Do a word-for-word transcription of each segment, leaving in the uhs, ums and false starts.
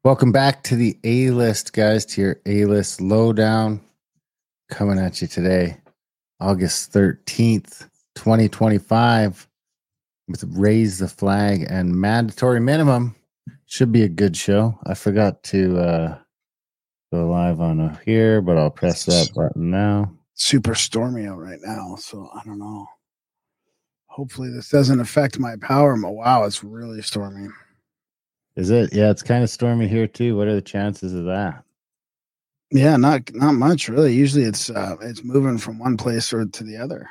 Welcome back to the A-List, guys, to your A-List Lowdown. Coming at you today, August thirteenth, twenty twenty-five, with Raise the Flag and Mandatory Minimum. Should be a good show. I forgot to uh, go live on here, but I'll press that button now. Super stormy out right now, so I don't know. Hopefully this doesn't affect my power. Wow, it's really stormy. Is it? Yeah, it's kind of stormy here too. What are the chances of that? Yeah, not not much really. Usually it's uh, it's moving from one place or to the other.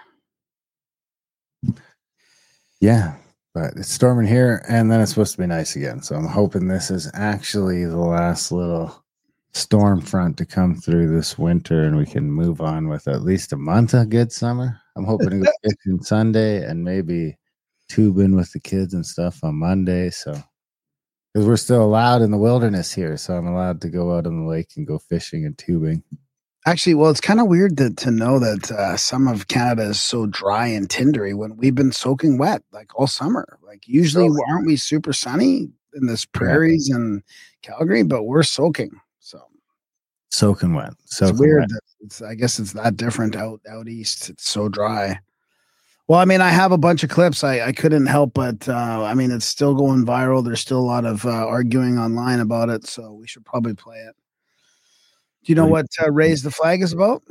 Yeah, but it's storming here, and then it's supposed to be nice again. So I'm hoping this is actually the last little storm front to come through this winter, and we can move on with at least a month of good summer. I'm hoping to go fishing Sunday and maybe tubing with the kids and stuff on Monday. So. Because we're still allowed in the wilderness here, so I'm allowed to go out on the lake and go fishing and tubing. Actually, well, it's kind of weird to, to know that uh, some of Canada is so dry and tindery when we've been soaking wet like all summer. Like usually, really? Aren't we super sunny in this prairies yeah. and Calgary? But we're soaking, so soaking wet. Soaking it's weird. Wet. That it's I guess it's that different out out east. It's so dry. Well, I mean, I have a bunch of clips. I, I couldn't help but, uh, I mean, it's still going viral. There's still a lot of uh, arguing online about it, so we should probably play it. Do you know what uh, Raise the Flag is about?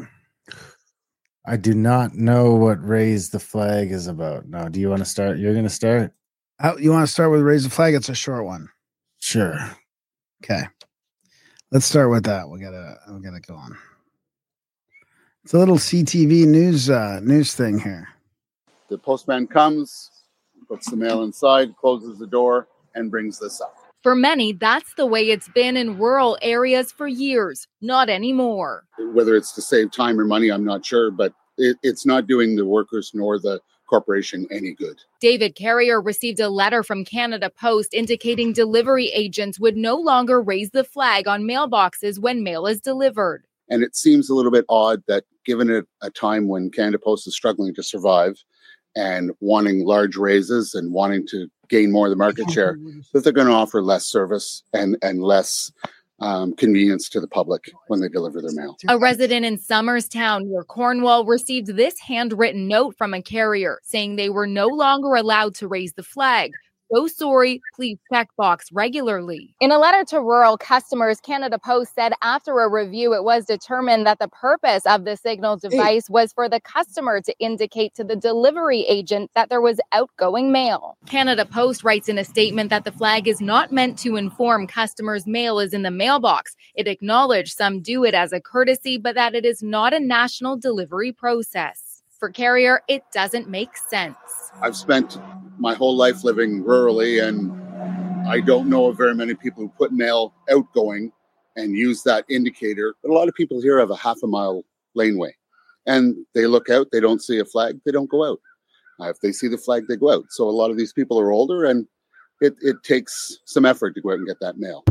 I do not know what Raise the Flag is about. No, do you want to start? You're going to start? How, you want to start with Raise the Flag? It's a short one. Sure. Okay. Let's start with that. We gotta, we gotta go on. It's a little C T V news uh, news thing here. The postman comes, puts the mail inside, closes the door, and brings this up. For many, that's the way it's been in rural areas for years. Not anymore. Whether it's to save time or money, I'm not sure, but it, it's not doing the workers nor the corporation any good. David Carrier received a letter from Canada Post indicating delivery agents would no longer raise the flag on mailboxes when mail is delivered. And it seems a little bit odd that given it a time when Canada Post is struggling to survive, and wanting large raises and wanting to gain more of the market share, that they're going to offer less service and, and less um, convenience to the public when they deliver their mail. A resident in Somerstown near Cornwall received this handwritten note from a carrier saying they were no longer allowed to raise the flag. So sorry, please check box regularly. In a letter to rural customers, Canada Post said after a review, it was determined that the purpose of the signal device was for the customer to indicate to the delivery agent that there was outgoing mail. Canada Post writes in a statement that the flag is not meant to inform customers mail is in the mailbox. It acknowledged some do it as a courtesy, but that it is not a national delivery process. For Carrier, it doesn't make sense. I've spent my whole life living rurally, and I don't know of very many people who put mail outgoing and use that indicator. But a lot of people here have a half a mile laneway, and they look out, they don't see a flag, they don't go out. Uh, if they see the flag, they go out. So a lot of these people are older, and it, it takes some effort to go out and get that mail.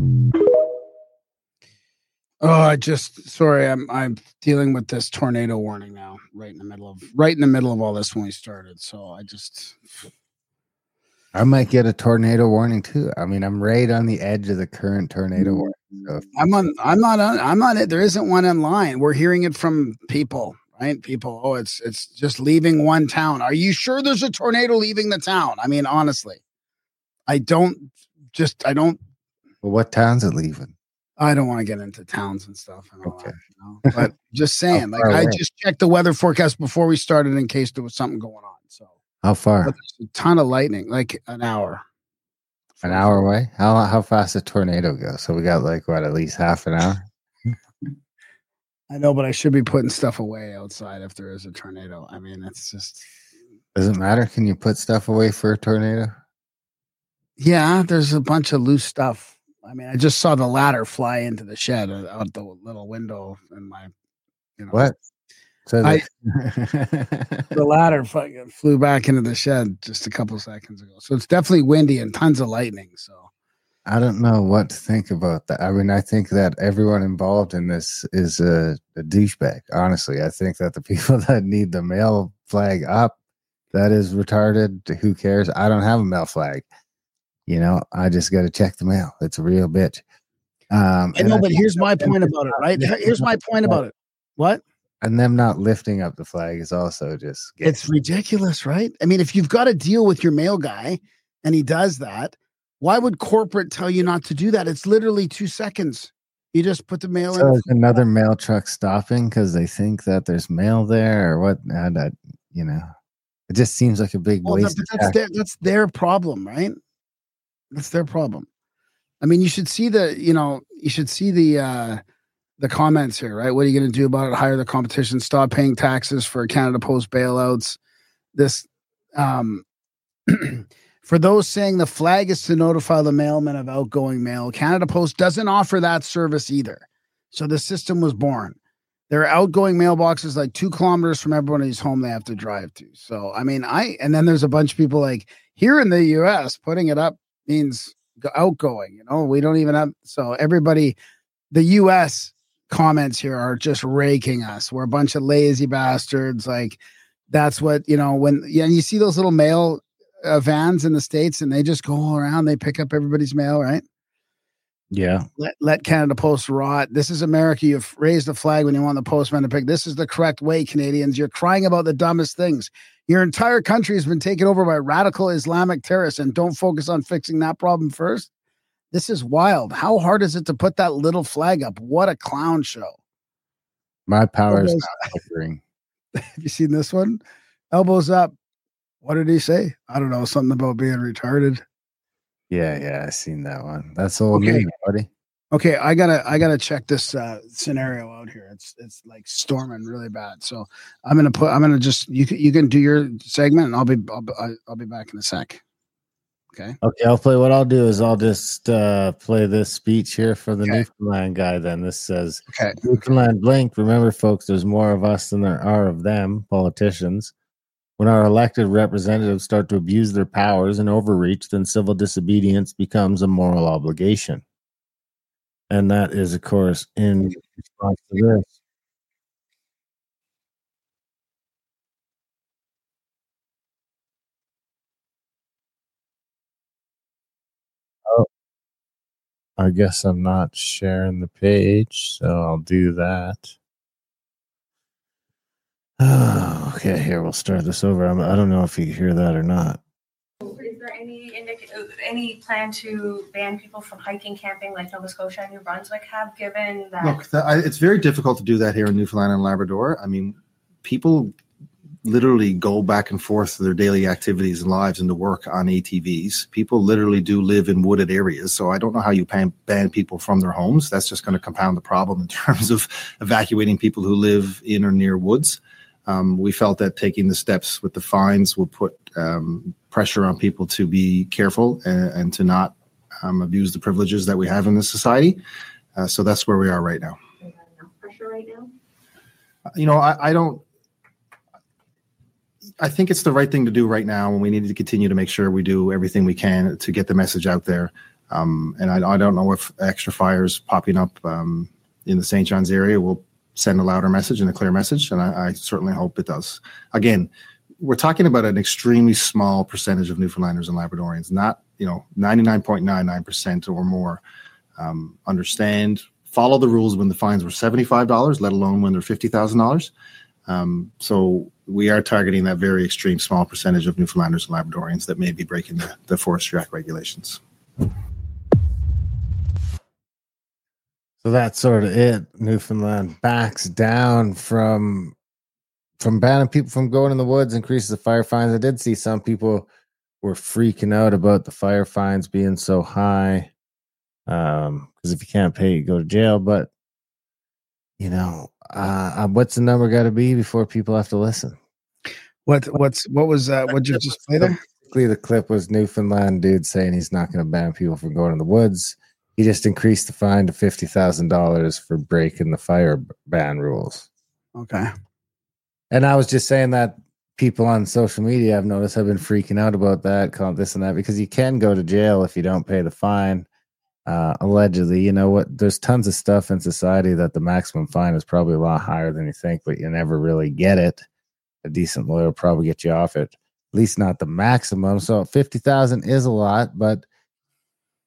Oh, I just sorry, I'm I'm dealing with this tornado warning now, right in the middle of right in the middle of all this when we started. So I just I might get a tornado warning too. I mean, I'm right on the edge of the current tornado warning. So I'm on I'm not on I'm not it. There isn't one in line. We're hearing it from people, right? People, oh, it's it's just leaving one town. Are you sure there's a tornado leaving the town? I mean, honestly. I don't just I don't Well, what town's it leaving? I don't want to get into towns and stuff. And all okay. That, you know? But just saying, like I just checked the weather forecast before we started in case there was something going on. So how far? But there's a ton of lightning, like an hour. An hour away? How how fast a tornado go? So we got like what, at least half an hour? I know, but I should be putting stuff away outside if there is a tornado. I mean, it's just doesn't matter. Can you put stuff away for a tornado? Yeah, there's a bunch of loose stuff. I mean, I just saw the ladder fly into the shed out the little window in my, you know. What? So I, the ladder fucking flew back into the shed just a couple seconds ago. So it's definitely windy and tons of lightning. So I don't know what to think about that. I mean, I think that everyone involved in this is a, a douchebag. Honestly, I think that the people that need the mail flag up, that is retarded. Who cares? I don't have a mail flag. You know, I just got to check the mail. It's a real bitch. Um, I know, but here's my point about it, right? Here's my point about it. What? And them not lifting up the flag is also just getting- It's ridiculous, right? I mean, if you've got to deal with your mail guy and he does that, why would corporate tell you not to do that? It's literally two seconds. You just put the mail so in. is another mail truck stopping because they think that there's mail there or what? Uh, that, you know, it just seems like a big Well, waste. that, but that's their, that's their problem, right? That's their problem. I mean, you should see the, you know, you should see the, uh, the comments here, right? What are you going to do about it? Hire the competition, stop paying taxes for Canada Post bailouts. This, um, for those saying the flag is to notify the mailman of outgoing mail, Canada Post doesn't offer that service either. So the system was born. There are outgoing mailboxes like two kilometers from everybody's home they have to drive to. So, I mean, I, and then there's a bunch of people like here in the U S putting it up means outgoing, you know, we don't even have, so everybody, the U S comments here are just raking us. We're a bunch of lazy bastards. Like that's what, you know, when, yeah, and you see those little mail uh, vans in the States and they just go around, they pick up everybody's mail, right? Yeah. Let, let Canada Post rot. This is America. You've raised a flag when you want the postman to pick. This is the correct way, Canadians. You're crying about the dumbest things. Your entire country has been taken over by radical Islamic terrorists and don't focus on fixing that problem first. This is wild. How hard is it to put that little flag up? What a clown show. My power is Elbows- not flickering. Have you seen this one? Elbows up. What did he say? I don't know. Something about being retarded. Yeah, yeah, I seen that one. That's old Okay. news, buddy. Okay, I gotta I gotta check this uh, scenario out here. It's it's like storming really bad. So I'm gonna put I'm gonna just you can you can do your segment and I'll be I'll, be- I'll be back in a sec. Okay. Okay, I'll play. What I'll do is I'll just uh, play this speech here for the Okay. Newfoundland guy. Then this says, Okay. Newfoundland blink. Remember, folks, there's more of us than there are of them, politicians. When our elected representatives start to abuse their powers and overreach, then civil disobedience becomes a moral obligation. And that is, of course, in response to this. Oh, I guess I'm not sharing the page, so I'll do that. Oh, okay, here, we'll start this over. I'm, I don't know if you can hear that or not. Is there any indic- any plan to ban people from hiking, camping like Nova Scotia and New Brunswick have, given that? Look, that, I, it's very difficult to do that here in Newfoundland and Labrador. I mean, people literally go back and forth to their daily activities and lives and to work on A T Vs. People literally do live in wooded areas. So I don't know how you ban, ban people from their homes. That's just going to compound the problem in terms of evacuating people who live in or near woods. Um, we felt that taking the steps with the fines will put um, pressure on people to be careful and, and to not um, abuse the privileges that we have in this society. Uh, so that's where we are right now. Do you have enough pressure right now? You know, I, I don't. I think it's the right thing to do right now, and we need to continue to make sure we do everything we can to get the message out there. Um, and I, I don't know if extra fires popping up um, in the Saint John's area will send a louder message and a clear message, and I, I certainly hope it does. Again, we're talking about an extremely small percentage of Newfoundlanders and Labradorians, not, you know, ninety-nine point nine nine percent or more um, understand, follow the rules when the fines were seventy-five dollars, let alone when they're fifty thousand dollars. Um, so we are targeting that very extreme small percentage of Newfoundlanders and Labradorians that may be breaking the, the Forestry Act regulations. So that's sort of it. Newfoundland backs down from from banning people from going in the woods, increases the fire fines. I did see some people were freaking out about the fire fines being so high. Um, because if you can't pay, you go to jail. But you know, uh, what's the number got to be before people have to listen? What what's what was uh, what you just play there? Basically, the clip was Newfoundland dude saying he's not going to ban people from going in the woods. He just increased the fine to fifty thousand dollars for breaking the fire ban rules. Okay. And I was just saying that people on social media, I've noticed, have been freaking out about that, calling this and that, because you can go to jail if you don't pay the fine. Uh, allegedly, you know what? There's tons of stuff in society that the maximum fine is probably a lot higher than you think, but you never really get it. A decent lawyer will probably get you off it, at least not the maximum. So fifty thousand is a lot, but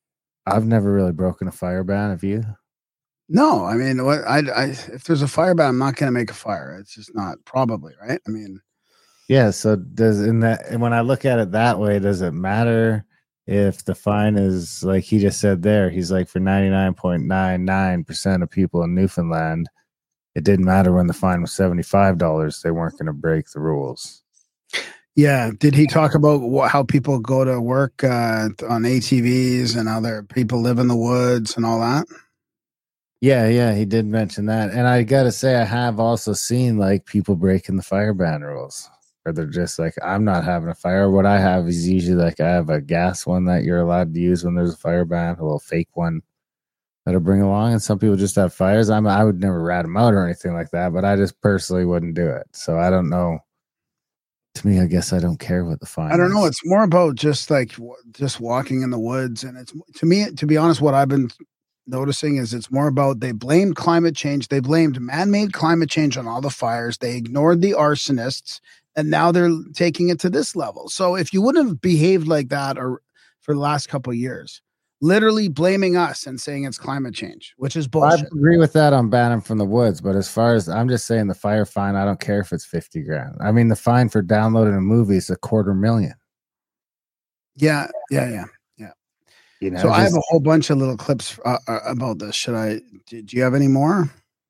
I've never really broken a fire ban. Have you? No, I mean, what I, I if there's a fire ban, I'm not going to make a fire. It's just not probably right. I mean, yeah. So does in that and when I look at it that way, does it matter if the fine is like he just said there? He's like for ninety-nine point nine nine percent of people in Newfoundland, it didn't matter when the fine was seventy-five dollars. They weren't going to break the rules. Yeah. Did he talk about wh- how people go to work uh, on A T Vs and how their people live in the woods and all that? Yeah, yeah, he did mention that. And I got to say, I have also seen like people breaking the fire ban rules where they're just like, I'm not having a fire. What I have is usually like I have a gas one that you're allowed to use when there's a fire ban, a little fake one that'll bring along. And some people just have fires. I'm, I would never rat them out or anything like that, but I just personally wouldn't do it. So I don't know. To me, I guess I don't care what the fine I don't is. know. It's more about just like w- just walking in the woods. And it's to me, to be honest, what I've been noticing is it's more about they blamed climate change. They blamed man-made climate change on all the fires. They ignored the arsonists, and now they're taking it to this level. So if you wouldn't have behaved like that or for the last couple of years, literally blaming us and saying it's climate change, which is Well, I bullshit. agree with that on banning from the woods, but as far as I'm just saying the fire fine, I don't care if it's fifty grand. I mean, the fine for downloading a movie is a quarter million. Yeah, yeah, yeah. You know, So I have just- a whole bunch of little clips uh, uh, about this. Should I? Do, do you have any more?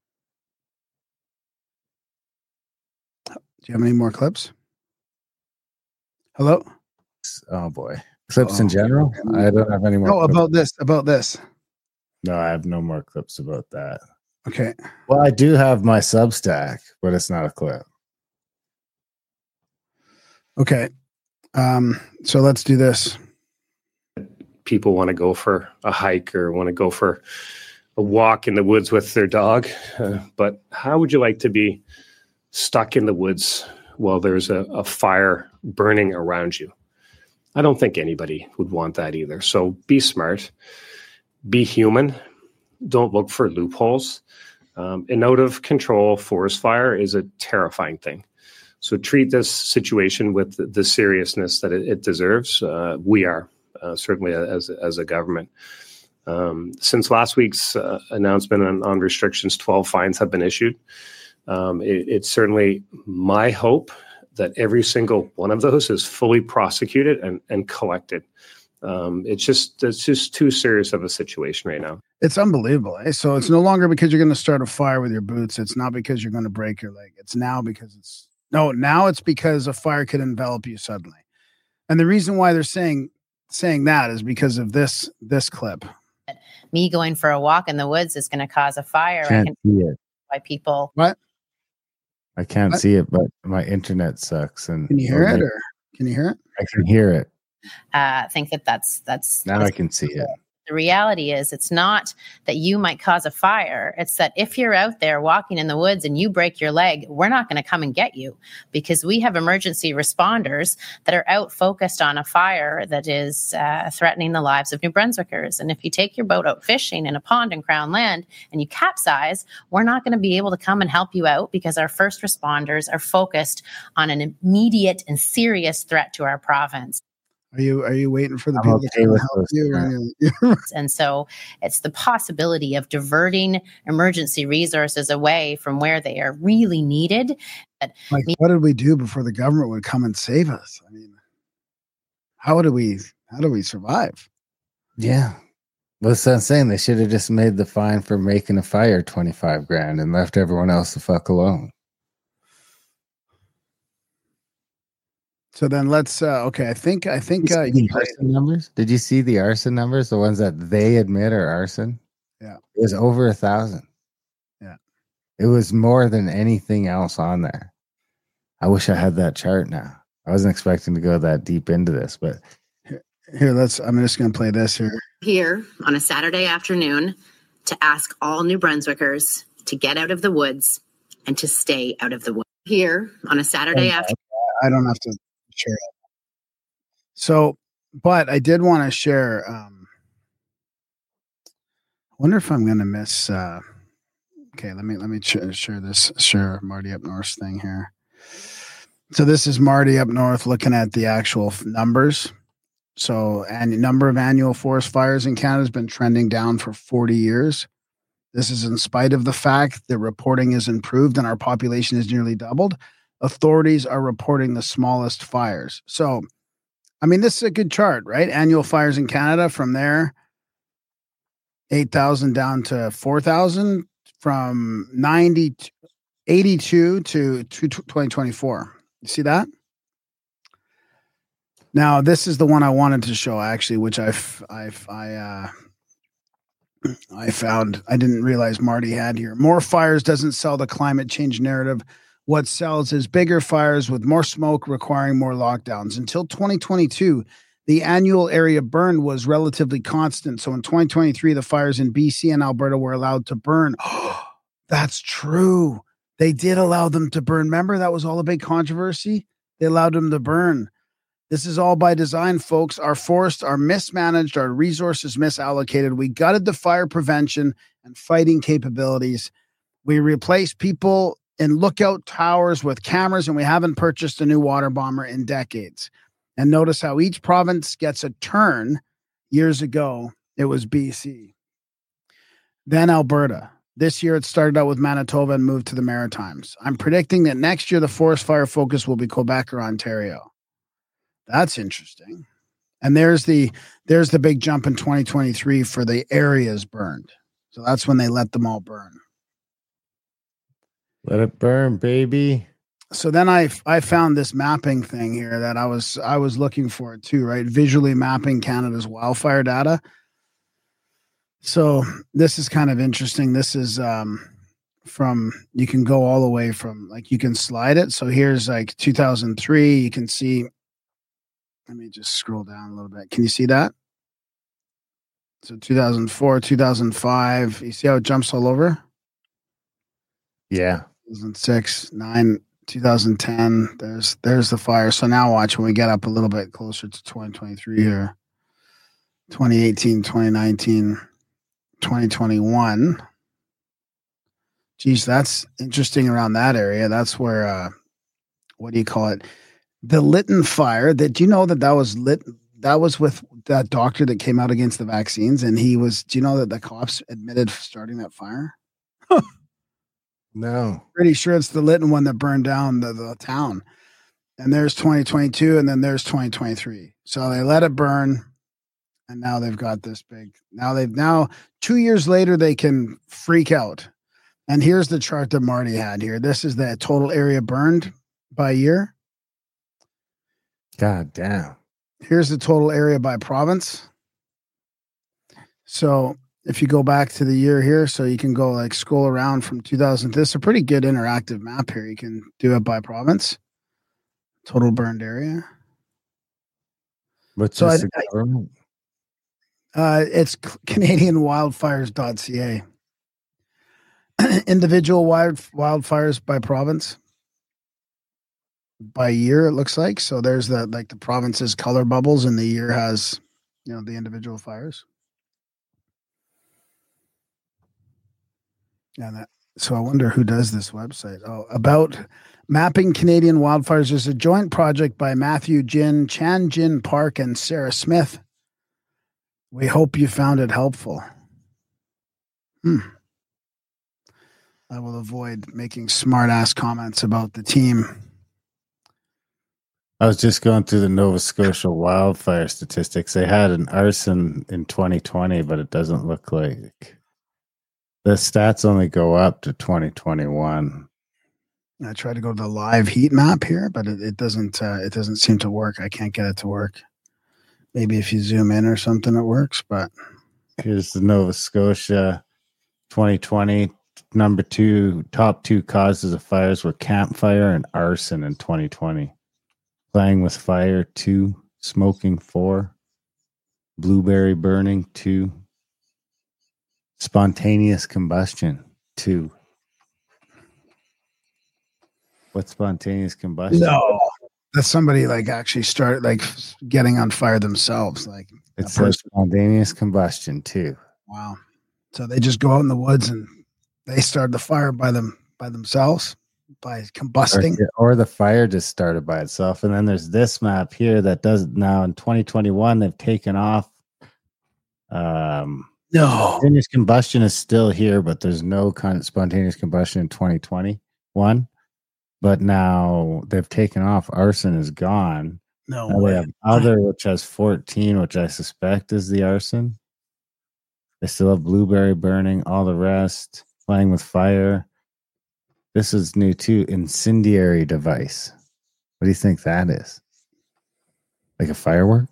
Do you have any more clips? Hello? oh boy, clips Oh. in general. I don't have any more. No, clips. about this. About this. No, I have no more clips about that. Okay. Well, I do have my Substack, but it's not a clip. Okay. Um. So let's do this. People want to go for a hike or want to go for a walk in the woods with their dog. Uh, but how would you like to be stuck in the woods while there's a, a fire burning around you? I don't think anybody would want that either. So be smart, be human, don't look for loopholes. Um, an out of control forest fire is a terrifying thing. So treat this situation with the, the seriousness that it, it deserves. Uh, we are. Uh, certainly as as a government. Um, since last week's uh, announcement on, on restrictions, twelve fines have been issued. Um, it, it's certainly my hope that every single one of those is fully prosecuted and, and collected. Um, it's just it's just too serious of a situation right now. It's unbelievable. Eh? So it's no longer because you're going to start a fire with your boots. It's not because you're going to break your leg. It's now because it's no. Now it's because a fire could envelop you suddenly. And the reason why they're saying saying that is because of this this clip. Me going for a walk in the woods is going to cause a fire. Can't I can see it. why people. What? I can't What? see it, but my internet sucks. And Can you hear it? Or can you hear it? I can hear it. Uh, think that that's that's Now that's I can see it. the reality is it's not that you might cause a fire. It's that if you're out there walking in the woods and you break your leg, we're not going to come and get you because we have emergency responders that are out focused on a fire that is uh, threatening the lives of New Brunswickers. And if you take your boat out fishing in a pond in Crown Land and you capsize, we're not going to be able to come and help you out because our first responders are focused on an immediate and serious threat to our province. Are you are you waiting for the I'm people okay to come with help those, you? yeah. Or you- And so it's the possibility of diverting emergency resources away from where they are really needed. like, what did we do before the government would come and save us? I mean, how do we how do we survive? Yeah. Well, that's what I'm saying. They should have just made the fine for making a fire twenty-five grand and left everyone else the fuck alone. So then let's uh okay, I think I think Did uh you see you the arson numbers? Did you see the arson numbers? The ones that they admit are arson? Yeah. It was over a thousand. Yeah. It was more than anything else on there. I wish I had that chart now. I wasn't expecting to go that deep into this, but here, let's I'm just gonna play this here. Here on a Saturday afternoon to ask all New Brunswickers to get out of the woods and to stay out of the woods. Here on a Saturday afternoon. I don't have to share it. So, but I did want to share. Um, I wonder if I'm going to miss. Uh, okay, let me let me ch- share this. Share Marty Up North thing here. So this is Marty Up North looking at the actual f- numbers. So, and the number of annual forest fires in Canada has been trending down for forty years. This is in spite of the fact that reporting is improved and our population has nearly doubled. Authorities are reporting the smallest fires. So, I mean, this is a good chart, right? Annual fires in Canada from there, eight thousand down to four thousand, from ninety, eighty-two to twenty twenty-four. You see that? Now, this is the one I wanted to show, actually, which I've, I've, I, uh, I found. I didn't realize Marty had here. More fires doesn't sell the climate change narrative. What sells is bigger fires with more smoke requiring more lockdowns. Until twenty twenty-two, the annual area burned was relatively constant. So in twenty twenty-three, the fires in B C and Alberta were allowed to burn. That's true. They did allow them to burn. Remember, that was all a big controversy. They allowed them to burn. This is all by design, folks. Our forests are mismanaged, our resources misallocated. We gutted the fire prevention and fighting capabilities. We replaced people in lookout towers with cameras, and we haven't purchased a new water bomber in decades. And notice how each province gets a turn. Years ago, it was B C. Then Alberta. This year, it started out with Manitoba and moved to the Maritimes. I'm predicting that next year, the forest fire focus will be Quebec or Ontario. That's interesting. And there's the there's the big jump in twenty twenty-three for the areas burned. So that's when they let them all burn. Let it burn, baby. So then I I found this mapping thing here that I was I was looking for it too, right? Visually mapping Canada's wildfire data. So this is kind of interesting. This is um from, you can go all the way from, like, you can slide it. So here's like two thousand three. You can see. Let me just scroll down a little bit. Can you see that? So two thousand four, two thousand five. You see how it jumps all over? Yeah. two thousand six, nine, two thousand ten. There's there's the fire. So now watch when we get up a little bit closer to twenty twenty-three here. twenty eighteen, twenty nineteen, twenty twenty-one. Geez, that's interesting around that area. That's where, uh, what do you call it? The Lytton fire. That, do you know that that was lit? That was with that doctor that came out against the vaccines, and he was. Do you know that the cops admitted starting that fire? No, pretty sure it's the Lytton one that burned down the, the town. And there's twenty twenty-two, and then there's twenty twenty-three. So they let it burn, and now they've got this big. Now they've now two years later they can freak out. And here's the chart that Marty had here. This is the total area burned by year. God damn. Here's the total area by province. So if you go back to the year here, so you can go like scroll around from two thousand. This is a pretty good interactive map here. You can do it by province. Total burned area. What's so this I, government? Uh, it's Canadian wildfires dot C A. Individual wild wildfires by province. By year, it looks like. So there's the like the province's color bubbles, and the year has, you know, the individual fires. Yeah, that. So I wonder who does this website. Oh, about mapping Canadian wildfires. There's a joint project by Matthew Jin, Chan Jin Park, and Sarah Smith. We hope you found it helpful. Hmm. I will avoid making smart-ass comments about the team. I was just going through the Nova Scotia wildfire statistics. They had an arson in twenty twenty, but it doesn't look like the stats only go up to twenty twenty-one. I tried to go to the live heat map here, but it, it doesn't. Uh, it doesn't seem to work. I can't get it to work. Maybe if you zoom in or something, it works. But here's the Nova Scotia twenty twenty. Number two, top two causes of fires were campfire and arson in twenty twenty. Playing with fire, two. Smoking, four. Blueberry burning, two. Spontaneous combustion, two. What's spontaneous combustion? No, that's somebody like actually start like getting on fire themselves. Like it says spontaneous combustion, too. Wow. So they just go out in the woods and they start the fire by them by themselves. by Or, combusting. or the fire just started by itself. And then there's this map here that does now in twenty twenty-one, they've taken off. Um, No. Spontaneous combustion is still here, but there's no kind of spontaneous combustion in twenty twenty-one. But now they've taken off. Arson is gone. No Now way. they have other, which has fourteen, which I suspect is the arson. They still have blueberry burning, all the rest, playing with fire. This is new too. Incendiary device. What do you think that is? Like a firework?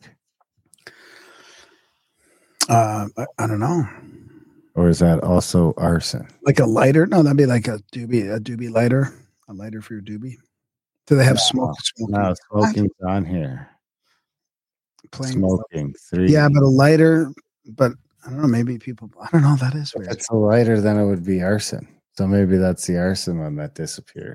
Uh, I, I don't know. Or is that also arson? Like a lighter? No, that'd be like a doobie, a doobie lighter. A lighter for your doobie. Do they have smoke? Smoking? No, smoking's on here. Playing Smoking. Three. Yeah, but a lighter, but I don't know, maybe people I don't know, that is If weird. it's a lighter, then it would be arson. So maybe that's the arson one that disappeared.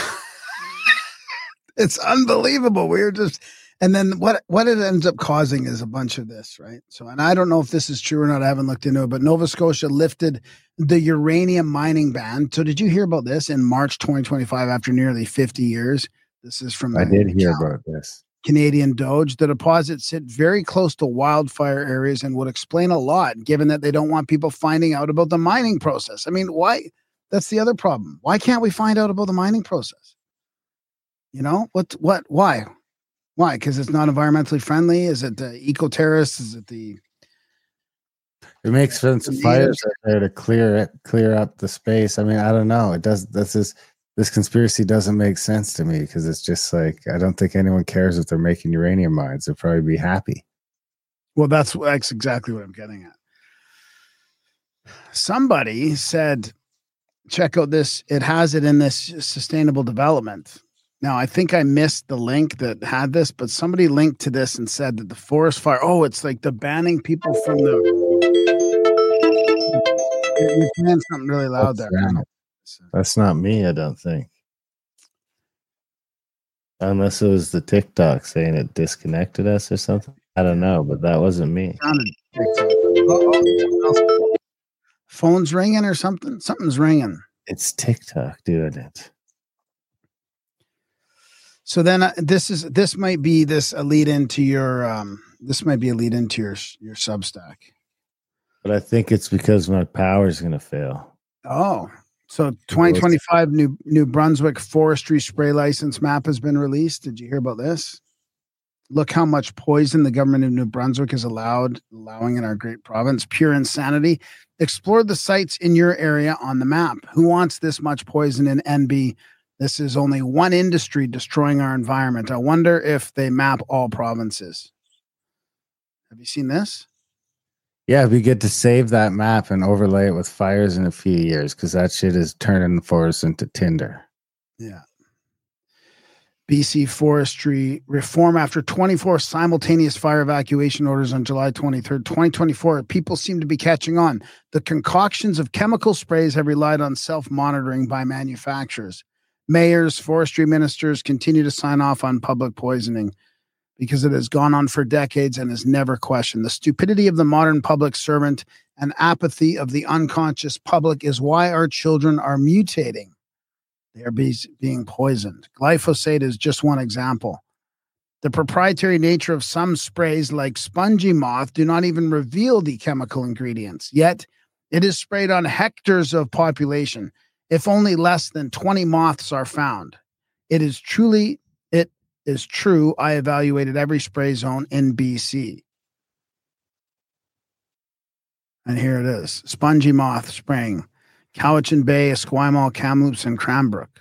It's unbelievable. We're just and then what what it ends up causing is a bunch of this, right? So and I don't know if this is true or not. I haven't looked into it, but Nova Scotia lifted the uranium mining ban. So did you hear about this in March twenty twenty-five after nearly fifty years? This is from I the did hear about this. Canadian Doge. The deposits sit very close to wildfire areas and would explain a lot, given that they don't want people finding out about the mining process. I mean, why? That's the other problem. Why can't we find out about the mining process? You know, what, what, why? Why? Because it's not environmentally friendly? Is it the eco-terrorists? Is it the... It makes sense. The Fires are there to clear it, clear up the space. I mean, I don't know. It does. This is this conspiracy doesn't make sense to me because it's just like I don't think anyone cares if they're making uranium mines. They'll probably be happy. Well, that's, that's exactly what I'm getting at. Somebody said, check out this. It has it in this sustainable development. Now, I think I missed the link that had this, but somebody linked to this and said that the forest fire, oh, it's like the banning people from the... You're playing something really loud That's there. not- That's not me, I don't think. Unless it was the TikTok saying it disconnected us or something. I don't know, but that wasn't me. Sounded TikTok. Oh, oh, phone's ringing or something? Something's ringing. It's TikTok doing it. So then uh, this is this might be this a lead into your um this might be a lead into your your Substack. But I think it's because my power's going to fail. Oh, so twenty twenty-five New New Brunswick forestry spray license map has been released. Did you hear about this? Look how much poison the government of New Brunswick is allowed allowing in our great province. Pure insanity. Explore the sites in your area on the map. Who wants this much poison in N B? This is only one industry destroying our environment. I wonder if they map all provinces. Have you seen this? Yeah, we get to save that map and overlay it with fires in a few years because that shit is turning the forest into tinder. Yeah. B C forestry reform after twenty-four simultaneous fire evacuation orders on July twenty-third, twenty twenty-four. People seem to be catching on. The concoctions of chemical sprays have relied on self-monitoring by manufacturers. Mayors, forestry ministers continue to sign off on public poisoning because it has gone on for decades and is never questioned. The stupidity of the modern public servant and apathy of the unconscious public is why our children are mutating. They are be- being poisoned. Glyphosate is just one example. The proprietary nature of some sprays like spongy moth do not even reveal the chemical ingredients. Yet it is sprayed on hectares of population. If only less than twenty moths are found. It is truly, it is true. I evaluated every spray zone in B C. And here it is. Spongy moth spraying. Cowichan Bay, Esquimalt, Kamloops, and Cranbrook.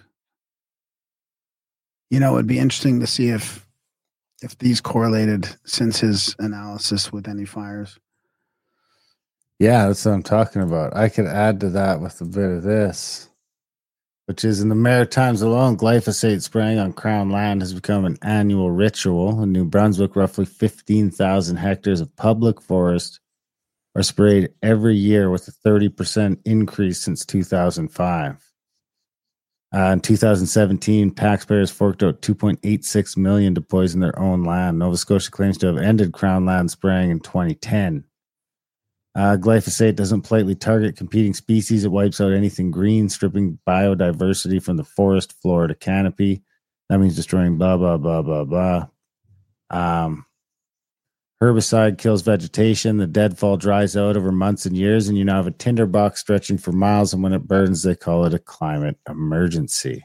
You know, it'd be interesting to see if if these correlated since his analysis with any fires. Yeah, that's what I'm talking about. I could add to that with a bit of this, which is in the Maritimes alone, glyphosate spraying on Crown land has become an annual ritual. In New Brunswick, roughly fifteen thousand hectares of public forest are sprayed every year with a thirty percent increase since two thousand five. Uh, in two thousand seventeen, taxpayers forked out two point eight six million dollars to poison their own land. Nova Scotia claims to have ended Crown land spraying in twenty ten. Uh, glyphosate doesn't politely target competing species. It wipes out anything green, stripping biodiversity from the forest floor to canopy. That means destroying blah, blah, blah, blah, blah. Um, herbicide kills vegetation. The deadfall dries out over months and years, and you now have a tinderbox stretching for miles, and when it burns, they call it a climate emergency,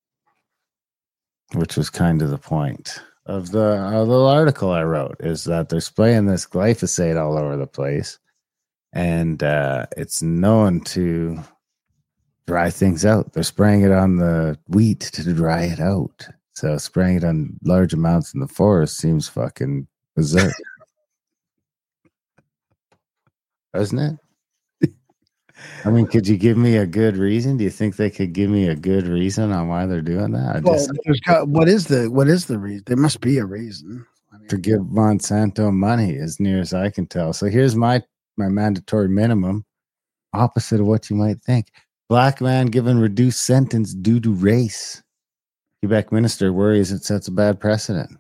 which was kind of the point of the, uh, little article I wrote, is that they're spraying this glyphosate all over the place. And uh, it's known to dry things out. They're spraying it on the wheat to dry it out. So spraying it on large amounts in the forest seems fucking bizarre. Doesn't it? I mean, could you give me a good reason? Do you think they could give me a good reason on why they're doing that? I well, just, there's got, what is the what is the reason? There must be a reason. I mean, to give Monsanto money, as near as I can tell. So here's my my mandatory minimum, opposite of what you might think. Black man given reduced sentence due to race. Quebec minister worries it sets a bad precedent.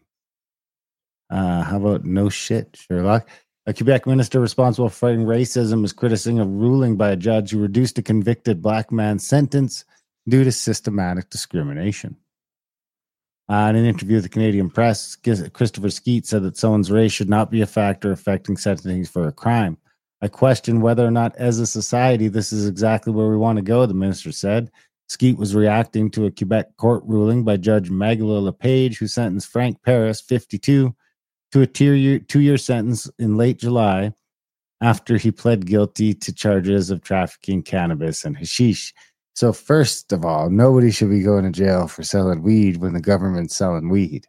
Uh, how about no shit, Sherlock? A Quebec minister responsible for fighting racism is criticizing a ruling by a judge who reduced a convicted black man's sentence due to systematic discrimination. Uh, in an interview with the Canadian Press, Christopher Skeet said that someone's race should not be a factor affecting sentencing for a crime. I question whether or not, as a society, this is exactly where we want to go, the minister said. Skeet was reacting to a Quebec court ruling by Judge Magala LePage, who sentenced Frank Paris, fifty-two, to a two-year, two-year sentence in late July after he pled guilty to charges of trafficking cannabis and hashish. So first of all, nobody should be going to jail for selling weed when the government's selling weed.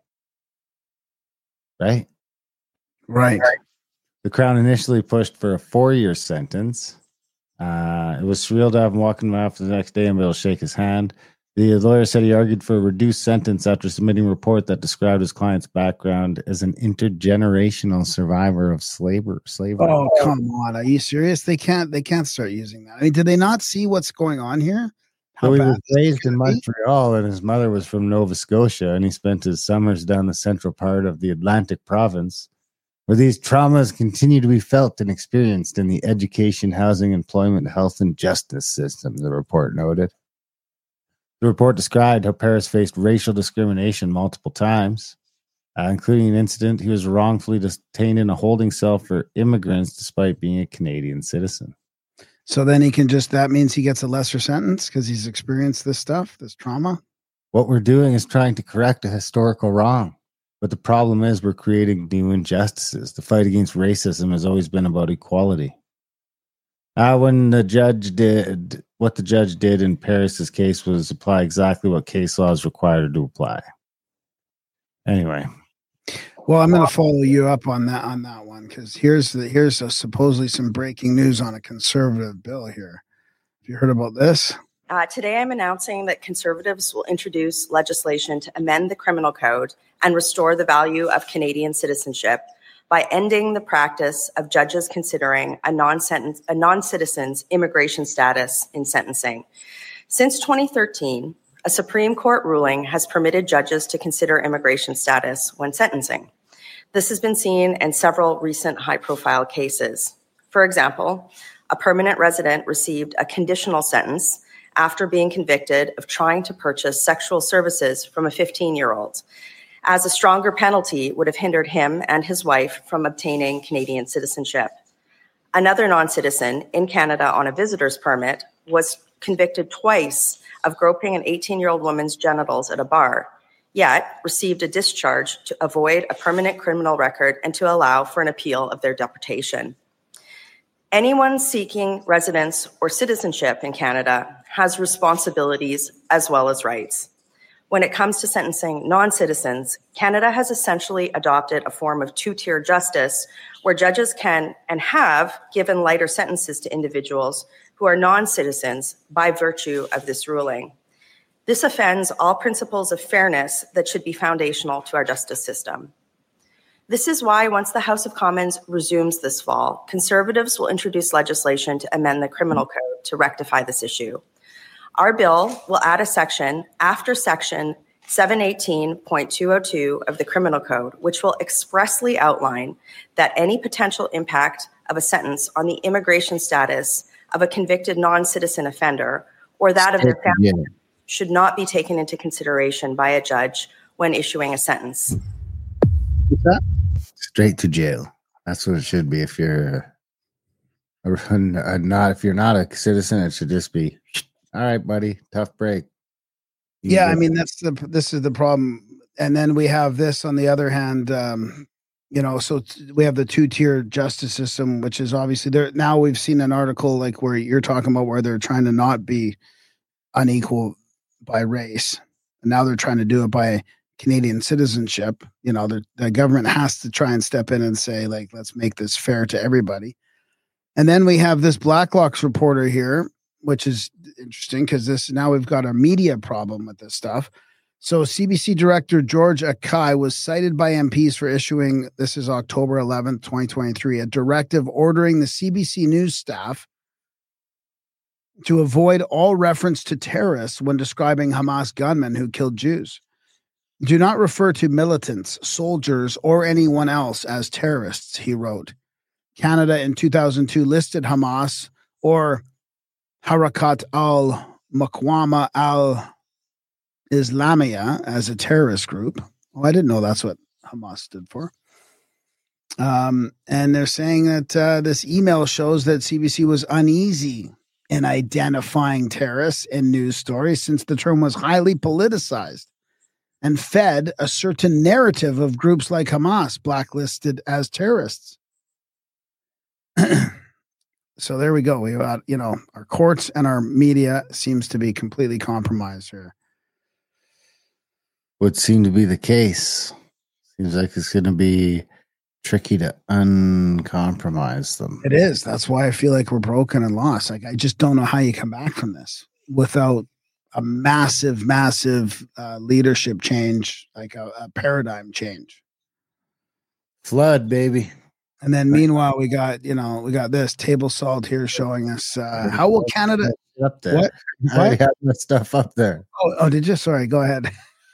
Right? right. The Crown initially pushed for a four-year sentence. Uh, it was surreal to have him walking off the next day and be able to shake his hand. The lawyer said he argued for a reduced sentence after submitting a report that described his client's background as an intergenerational survivor of slavery. slavery. Oh, come on. Are you serious? They can't they can't start using that. I mean, did they not see what's going on here? How so he was bad raised in Montreal, and his mother was from Nova Scotia, and he spent his summers down the central part of the Atlantic province, where these traumas continue to be felt and experienced in the education, housing, employment, health, and justice system, the report noted. The report described how Paris faced racial discrimination multiple times, uh, including an incident he was wrongfully detained in a holding cell for immigrants despite being a Canadian citizen. So then he can just, that means he gets a lesser sentence because he's experienced this stuff, this trauma? What we're doing is trying to correct a historical wrong. But the problem is we're creating new injustices. The fight against racism has always been about equality. Uh, when the judge did, what the judge did in Paris's case was apply exactly what case law is required to apply. Anyway. Well, I'm going to follow you up on that on that one because here's the here's a, supposedly some breaking news on a conservative bill here. Have you heard about this? Uh, today, I'm announcing that Conservatives will introduce legislation to amend the criminal code and restore the value of Canadian citizenship by ending the practice of judges considering a non-sentence, a non-citizen's immigration status in sentencing. Since twenty thirteen, a Supreme Court ruling has permitted judges to consider immigration status when sentencing. This has been seen in several recent high-profile cases. For example, a permanent resident received a conditional sentence after being convicted of trying to purchase sexual services from a fifteen-year-old, as a stronger penalty would have hindered him and his wife from obtaining Canadian citizenship. Another non-citizen in Canada on a visitor's permit was convicted twice of groping an eighteen-year-old woman's genitals at a bar, yet received a discharge to avoid a permanent criminal record and to allow for an appeal of their deportation. Anyone seeking residence or citizenship in Canada has responsibilities as well as rights. When it comes to sentencing non-citizens, Canada has essentially adopted a form of two-tier justice where judges can and have given lighter sentences to individuals who are non-citizens by virtue of this ruling. This offends all principles of fairness that should be foundational to our justice system. This is why once the House of Commons resumes this fall, Conservatives will introduce legislation to amend the criminal code to rectify this issue. Our bill will add a section after section seven eighteen point two oh two of the Criminal Code, which will expressly outline that any potential impact of a sentence on the immigration status of a convicted non-citizen offender or that of their family Yeah. should not be taken into consideration by a judge when issuing a sentence. What's that? Straight to jail. That's what it should be. If you're a, a, not, if you're not a citizen, it should just be, all right, buddy, tough break. You Yeah, get- I mean that's the this is the problem. And then we have this on the other hand, um, you know, so t- we have the two-tier justice system, which is obviously there. Now we've seen an article like where you're talking about where they're trying to not be unequal by race. And now they're trying to do it by Canadian citizenship. You know, the, the government has to try and step in and say, like, let's make this fair to everybody. And then we have this Blacklocks reporter here, which is interesting because this now we've got a media problem with this stuff. So C B C Director George Akai was cited by M Ps for issuing, this is October eleventh, twenty twenty-three, a directive ordering the C B C News staff to avoid all reference to terrorists when describing Hamas gunmen who killed Jews. Do not refer to militants, soldiers, or anyone else as terrorists, he wrote. Canada in two thousand two listed Hamas or Harakat al-Muqawama al-Islamiyya as a terrorist group. Oh, I didn't know that's what Hamas stood for. Um, and they're saying that uh, this email shows that C B C was uneasy in identifying terrorists in news stories since the term was highly politicized and fed a certain narrative of groups like Hamas blacklisted as terrorists. So there we go. We got, you know, our courts and our media seems to be completely compromised here. Would seem to be the case. Seems like it's going to be tricky to uncompromise them. It is. That's why I feel like we're broken and lost. Like, I just don't know how you come back from this without a massive, massive uh, leadership change, like a, a paradigm change. Flood, baby. And then meanwhile, we got, you know, we got this table salt here showing us uh, how will Canada up there? What? I What? have that stuff up there. Oh, oh, did you? Sorry, go ahead.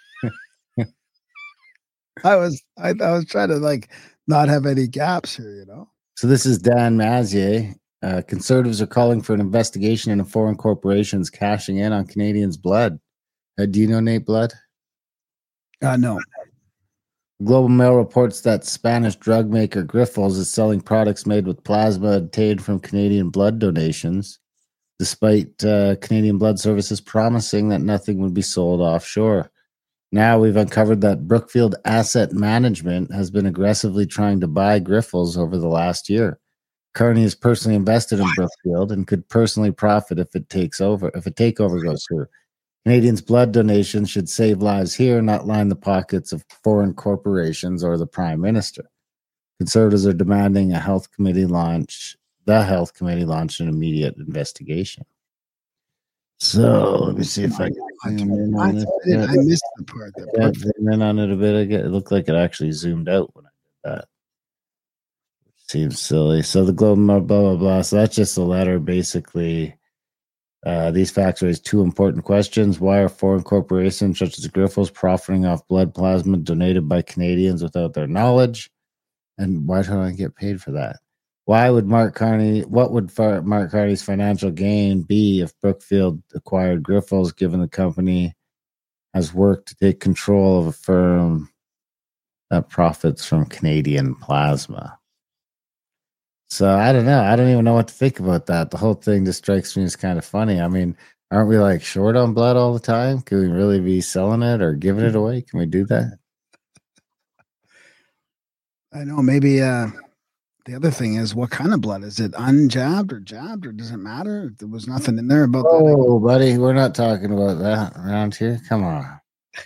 I was I, I was trying to like not have any gaps here, you know. So this is Dan Mazier. Uh, conservatives are calling for an investigation into foreign corporations cashing in on Canadians' blood. Uh, do you know Nate Blood? Uh, no. Global Mail reports that Spanish drug maker Grifols is selling products made with plasma obtained from Canadian blood donations, despite uh, Canadian Blood Services promising that nothing would be sold offshore. Now we've uncovered that Brookfield Asset Management has been aggressively trying to buy Grifols over the last year. Carney is personally invested in Brookfield and could personally profit if it takes over, if a takeover goes through. Canadians' blood donations should save lives here, not line the pockets of foreign corporations or the Prime Minister. Conservatives are demanding a health committee launch, the health committee launch an immediate investigation. So let me see if I can zoom in I, on it. did- I missed the part. That Yeah, zoom in on it a bit again. It looked like it actually zoomed out when I did that. Seems silly. So the Globe, blah, blah, blah, blah. So that's just a letter, basically. Uh, these facts raise two important questions. Why are foreign corporations such as Grifols profiting off blood plasma donated by Canadians without their knowledge? And why don't I get paid for that? Why would Mark Carney, what would Far- Mark Carney's financial gain be if Brookfield acquired Grifols, given the company has worked to take control of a firm that profits from Canadian plasma? So I don't know. I don't even know what to think about that. The whole thing just strikes me as kind of funny. I mean, aren't we like short on blood all the time? Can we really be selling it or giving it away? Can we do that? I know. Maybe uh, the other thing is, what kind of blood is it? Unjabbed or jabbed, or does it matter? There was nothing in there about that. Oh, buddy, we're not talking about that around here. Come on.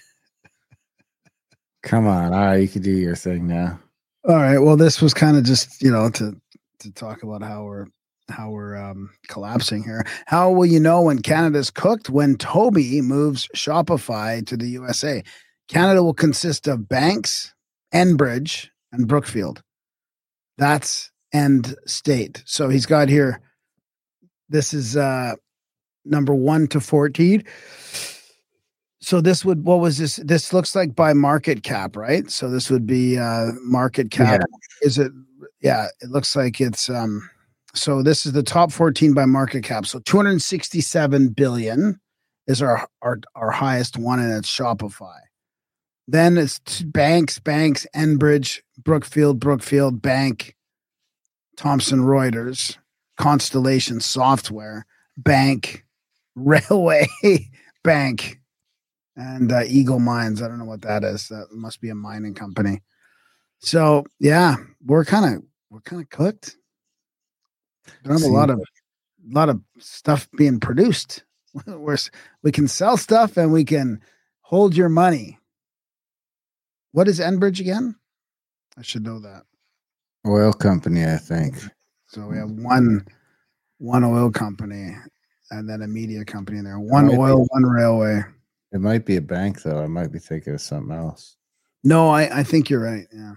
Come on. All right, you can do your thing now. All right. Well, this was kind of just, you know, to to talk about how we're how we're um, collapsing here. How will you know when Canada's cooked? When Toby moves Shopify to the U S A. Canada will consist of banks, Enbridge, and Brookfield. That's end state. So he's got here, this is uh, number one to fourteen. So this would, what was this? This looks like by market cap, right? So this would be uh, market cap. Yeah. Is it yeah, it looks like it's um. So this is the top fourteen by market cap. So two hundred sixty-seven billion is our our our highest one, and it's Shopify. Then it's t- banks, banks, Enbridge, Brookfield, Brookfield, Bank, Thomson Reuters, Constellation Software, Bank, Railway, Bank, and uh, Eagle Mines. I don't know what that is. That must be a mining company. So yeah, we're kind of we're kind of cooked. There's a lot of a lot of stuff being produced. We're, we can sell stuff and we can hold your money. What is Enbridge again? I should know that. Oil company, I think. So we have one one oil company and then a media company in there. One oil, be, one railway. It might be a bank, though. I might be thinking of something else. No, I, I think you're right. Yeah.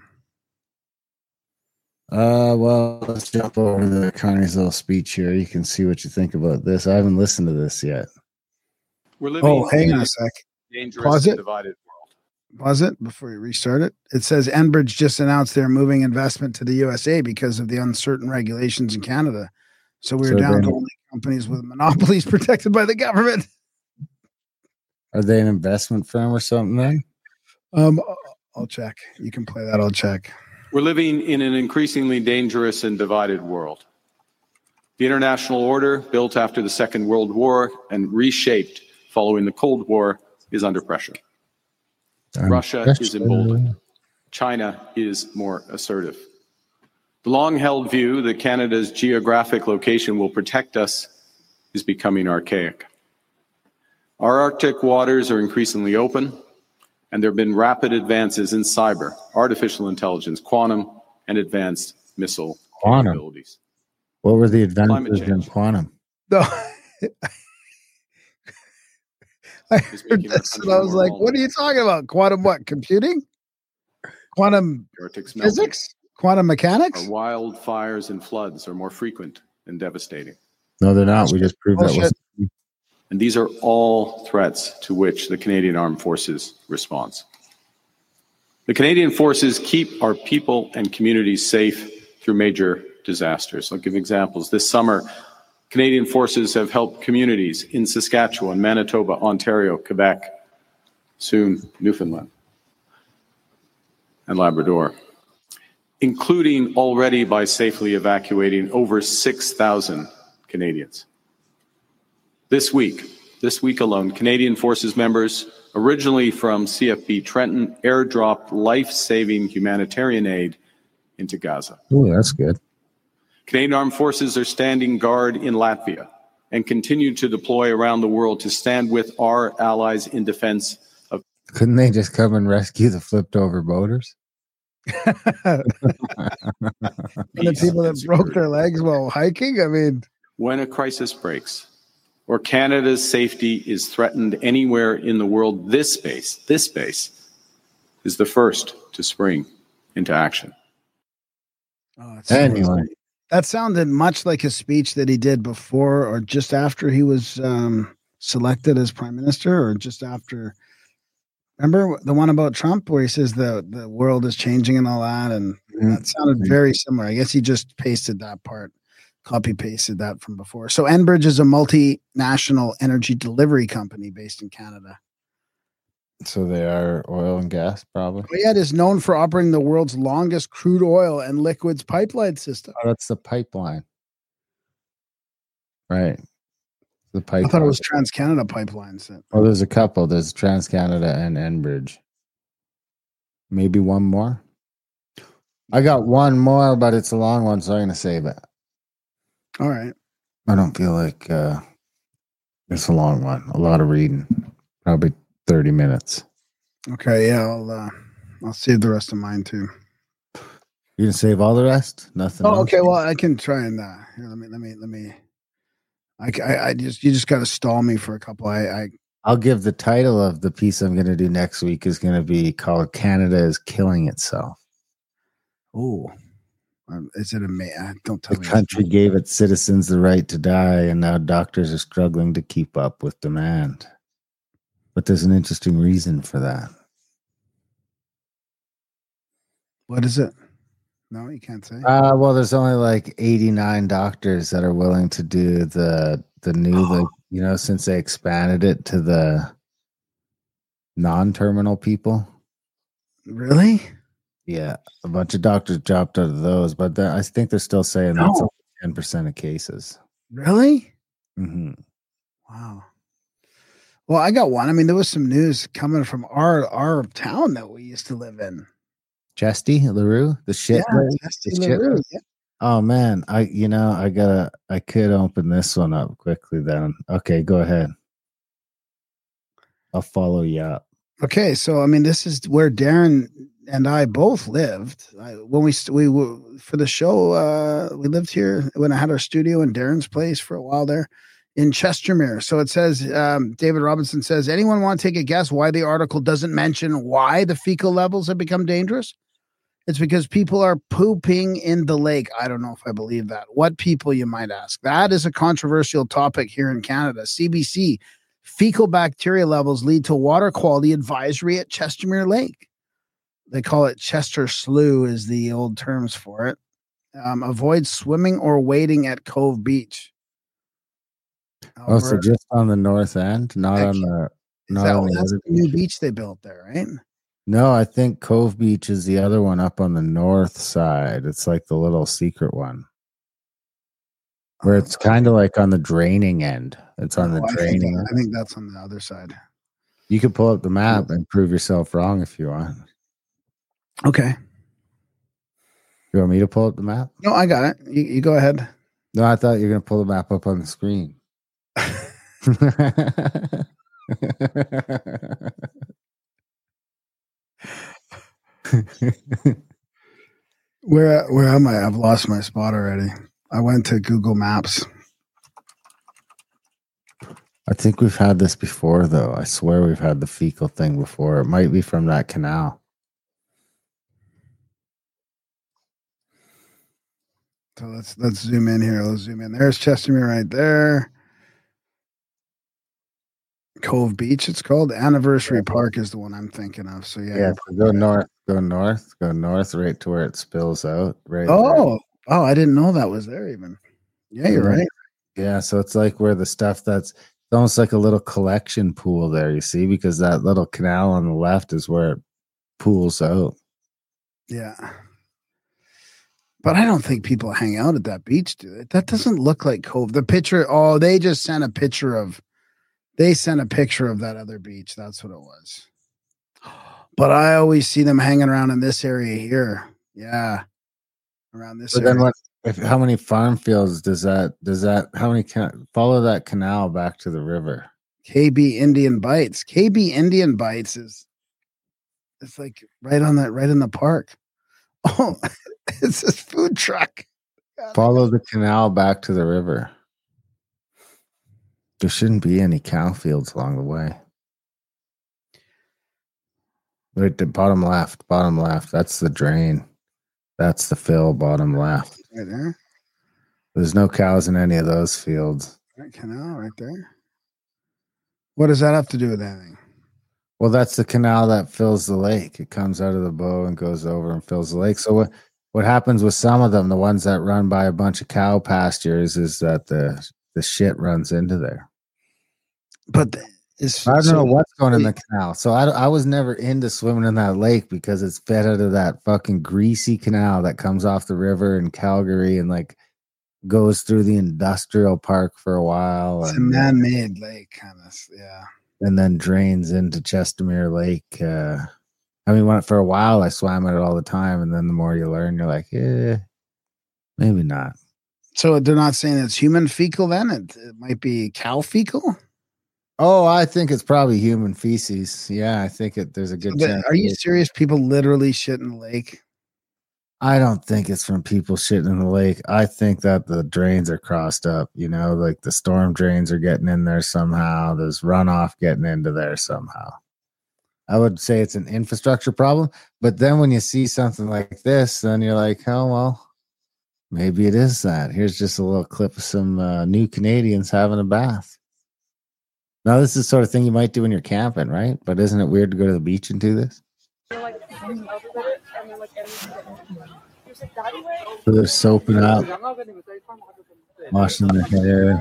Uh, well, let's jump over to Connie's little speech here. You can see what you think about this. I haven't listened to this yet. We're living oh, hang on a sec. Dangerous Pause and it. divided world. Pause it before you restart it. It says Enbridge just announced they're moving investment to the U S A because of the uncertain regulations in Canada. So we're so down to only companies with monopolies protected by the government. Are they an investment firm or something then? Um, I'll check. You can play that. I'll check. We're living in an increasingly dangerous and divided world. The international order, built after the Second World War and reshaped following the Cold War, is under pressure. I'm Russia pressure. is emboldened. China is more assertive. The long-held view that Canada's geographic location will protect us is becoming archaic. Our Arctic waters are increasingly open, and there have been rapid advances in cyber, artificial intelligence, quantum, and advanced missile quantum. capabilities. What were the advances in quantum? No. I heard this and I was like, what are you talking about? Quantum what? Computing? Quantum physics? Quantum mechanics? Our wildfires and floods are more frequent and devastating. No, they're not. We just proved that was. And these are all threats to which the Canadian Armed Forces responds. The Canadian Forces keep our people and communities safe through major disasters. I'll give examples. This summer, Canadian Forces have helped communities in Saskatchewan, Manitoba, Ontario, Quebec, soon Newfoundland, and Labrador, including already by safely evacuating over six thousand Canadians. This week, this week alone, Canadian Forces members, originally from C F B Trenton, airdropped life-saving humanitarian aid into Gaza. Oh, that's good. Canadian Armed Forces are standing guard in Latvia and continue to deploy around the world to stand with our allies in defense of. Couldn't they just come and rescue the flipped over boaters? The people that broke their legs while hiking? I mean, when a crisis breaks or Canada's safety is threatened anywhere in the world, this space, this space is the first to spring into action. Oh, anyway. That sounded much like a speech that he did before or just after he was um, selected as prime minister, or just after. Remember the one about Trump where he says the, the world is changing and all that? And mm-hmm. That sounded very similar. I guess he just pasted that part, copy pasted that from before. So Enbridge is a multinational energy delivery company based in Canada. So they are oil and gas, probably. Oh, yeah, it is known for operating the world's longest crude oil and liquids pipeline system. Oh, that's the pipeline. Right. The pipeline. I thought it was TransCanada pipelines. Oh, there's a couple. There's TransCanada and Enbridge. Maybe one more. I got one more, but it's a long one, so I'm going to save it. All right. I don't feel like uh, it's a long one. A lot of reading. Probably thirty minutes. Okay, yeah, I'll uh, I'll save the rest of mine too. You can save all the rest? Nothing. Oh, else? okay. Well, I can try and uh, here, let me let me let me. I, I, I just you just got to stall me for a couple. I, I I'll give the title of the piece I'm going to do next week is going to be called "Canada is Killing Itself." Oh, um, is it a man? Don't tell the me. The country gave its citizens the right to die, and now doctors are struggling to keep up with demand. But there's an interesting reason for that. What is it? No, you can't say. Uh, well, there's only like eighty-nine doctors that are willing to do the the new, like, you know, since they expanded it to the non-terminal people. Really? Yeah, a bunch of doctors dropped out of those, but they're- I think they're still saying that's No. ten percent of cases. Really? hmm Wow. Well, I got one. I mean, there was some news coming from our our town that we used to live in. Chesty LaRue, the shit. Yeah, lady? Chesty The shit LaRue, lady? yeah. Oh man, I you know I gotta I could open this one up quickly then. Okay, go ahead. I'll follow you up. Okay, so I mean, this is where Darren and I both lived. I, when we st- we were for the show, uh, we lived here when I had our studio in Darren's place for a while there in Chestermere. So it says, um, David Robinson says, anyone want to take a guess why the article doesn't mention why the fecal levels have become dangerous? It's because people are pooping in the lake. I don't know if I believe that. What people, you might ask? That is a controversial topic here in Canada. C B C, fecal bacteria levels lead to water quality advisory at Chestermere Lake. They call it Chester Slough is the old terms for it. Um, avoid swimming or wading at Cove Beach. Oh, so Alberta. just on the north end, not on the Is not that, on the that's other the new beach. beach they built there, right? No, I think Cove Beach is the other one up on the north side. It's like the little secret one. Where it's kind of like on the draining end. It's on No, the I think, draining that- end. I think that's on the other side. You could pull up the map and prove yourself wrong if you want. Okay. You want me to pull up the map? No, I got it. You, you go ahead. No, I thought you were going to pull the map up on the screen. Where where am I? I've lost my spot already. I went to Google Maps. I think we've had this before, though. I swear we've had the fecal thing before. It might be from that canal. So let's let's zoom in here. Let's zoom in. There's Chestermere right there. Cove Beach, it's called. Anniversary Park is the one I'm thinking of. So yeah. Yeah, so go north, go north, go north, right to where it spills out. Right. Oh, oh, I didn't know that was there even. Yeah, you're right. Yeah, so it's like where the stuff that's it's almost like a little collection pool there, you see, because that little canal on the left is where it pools out. Yeah. But I don't think people hang out at that beach, do they? That doesn't look like Cove. The picture, oh, they just sent a picture of they sent a picture of that other beach. That's what it was. But I always see them hanging around in this area here. Yeah. Around this So area. then what if how many farm fields does that does that how many can follow that canal back to the river? K B Indian Bites. K B Indian Bites is it's like right on that right in the park. Oh, it's this food truck. Follow the canal back to the river. There shouldn't be any cow fields along the way. Right, the bottom left, bottom left. That's the drain. That's the fill, bottom left. Right there. There's no cows in any of those fields. That canal right there. What does that have to do with anything? Well, that's the canal that fills the lake. It comes out of the bow and goes over and fills the lake. So what, what happens with some of them, the ones that run by a bunch of cow pastures, is that the the shit runs into there. But it's, I don't so- know what's going in the canal. So I, I was never into swimming in that lake because it's fed out of that fucking greasy canal that comes off the river in Calgary and like goes through the industrial park for a while. It's a and, man-made lake, kind of. Yeah. and then drains into Chestermere Lake. Uh, I mean, when, for a while I swam in it all the time, and then the more you learn, you're like, eh, maybe not. So they're not saying it's human fecal then? It, it might be cow fecal? Oh, I think it's probably human feces. Yeah, I think it. There's a good But chance. are you serious? People literally shit in the lake? I don't think it's from people shitting in the lake. I think that the drains are crossed up. You know, like the storm drains are getting in there somehow. There's runoff getting into there somehow. I would say it's an infrastructure problem. But then when you see something like this, then you're like, oh, well, maybe it is that. Here's just a little clip of some uh, new Canadians having a bath. Now, this is the sort of thing you might do when you're camping, right? But isn't it weird to go to the beach and do this? So they're soaping up, washing their hair,